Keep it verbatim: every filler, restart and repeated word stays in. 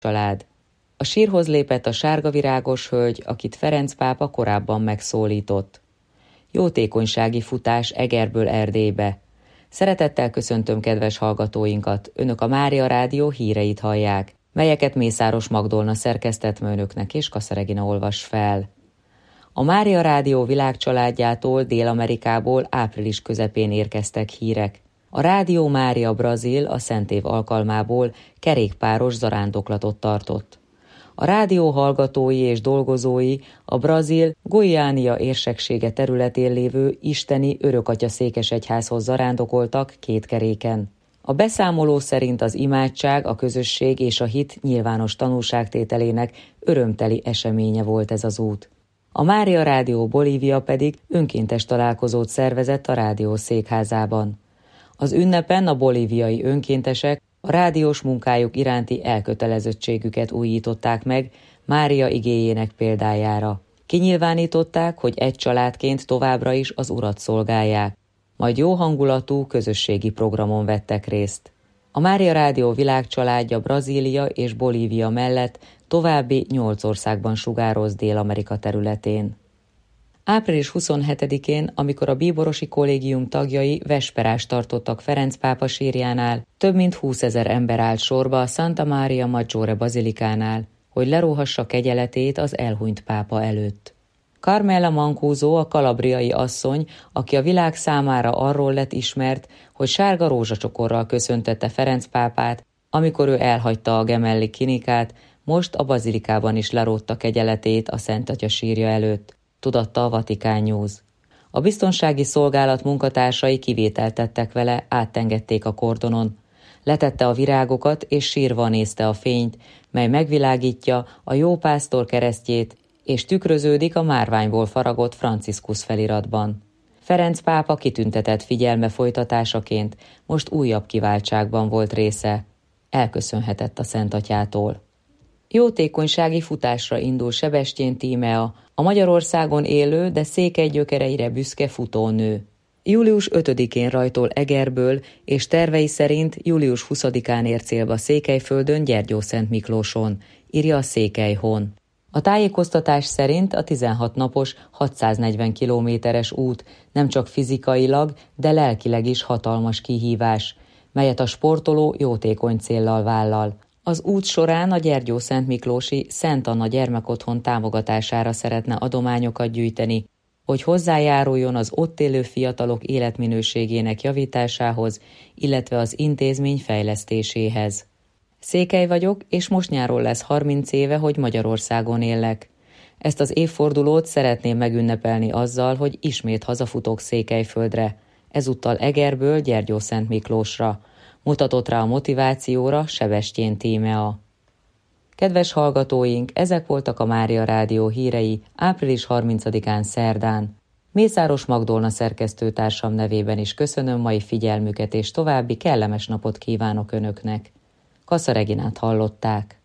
család. A sírhoz lépett a sárgavirágos hölgy, akit Ferenc pápa korábban megszólított. Jótékonysági futás Egerből Erdélybe. Szeretettel köszöntöm kedves hallgatóinkat, önök a Mária Rádió híreit hallják, melyeket Mészáros Magdolna szerkesztett ma önöknek és Kassa Regina olvas fel. A Mária Rádió világcsaládjától Dél-Amerikából április közepén érkeztek hírek. A Rádió Mária Brazil a Szentév alkalmából kerékpáros zarándoklatot tartott. A rádió hallgatói és dolgozói a Brazil Goiânia érseksége területén lévő isteni Örökatya székesegyházhoz zarándokoltak két keréken. A beszámoló szerint az imádság, a közösség és a hit nyilvános tanúságtételének örömteli eseménye volt ez az út. A Mária Rádió Bolívia pedig önkéntes találkozót szervezett a rádió székházában. Az ünnepen a bolíviai önkéntesek a rádiós munkájuk iránti elkötelezettségüket újították meg Mária igéjének példájára. Kinyilvánították, hogy egy családként továbbra is az Urat szolgálják, majd jó hangulatú közösségi programon vettek részt. A Mária Rádió világcsaládja Brazília és Bolívia mellett további nyolc országban sugároz Dél-Amerika területén. április huszonhetedikén, amikor a bíborosi kollégium tagjai vesperást tartottak Ferenc pápa sírjánál, több mint húszezer ember állt sorba a Santa Maria Maggiore bazilikánál, hogy leróhassa kegyeletét az elhunyt pápa előtt. Carmela Mancuso, a kalabriai asszony, aki a világ számára arról lett ismert, hogy sárga rózsacsokorral köszöntette Ferenc pápát, amikor ő elhagyta a Gemelli klinikát, most a bazilikában is lerótta kegyeletét a Szent Atya sírja előtt, tudatta a Vatikán News. A biztonsági szolgálat munkatársai kivételt tettek vele, átengedték a kordonon. Letette a virágokat és sírva nézte a fényt, mely megvilágítja a jó pásztor keresztjét, és tükröződik a márványból faragott Franciscus feliratban. Ferenc pápa kitüntetett figyelme folytatásaként most újabb kiváltságban volt része. Elköszönhetett a Szent Atyától. Jótékonysági futásra indul Sebestyén Tímea, a Magyarországon élő, de székely gyökereire büszke futónő. július ötödikén rajtol Egerből, és tervei szerint július huszadikán ér célba Székelyföldön, Gyergyószent Miklóson, írja a Székelyhon. A tájékoztatás szerint a tizenhat napos, hatszáznegyven kilométeres út nem csak fizikailag, de lelkileg is hatalmas kihívás, melyet a sportoló jótékony céllal vállal. Az út során a Gyergyószent Miklósi Szent Anna gyermekotthon támogatására szeretne adományokat gyűjteni, hogy hozzájáruljon az ott élő fiatalok életminőségének javításához, illetve az intézmény fejlesztéséhez. Székely vagyok, és most nyáron lesz harminc éve, hogy Magyarországon élek. Ezt az évfordulót szeretném megünnepelni azzal, hogy ismét hazafutok Székelyföldre, ezúttal Egerből Gyergyószent Miklósra. Mutatott rá a motivációra Sebestyén Tímea. Kedves hallgatóink, ezek voltak a Mária Rádió hírei április harmincadikán szerdán. Mészáros Magdolna szerkesztőtársam nevében is köszönöm mai figyelmüket, és további kellemes napot kívánok önöknek. Kassa Reginát hallották.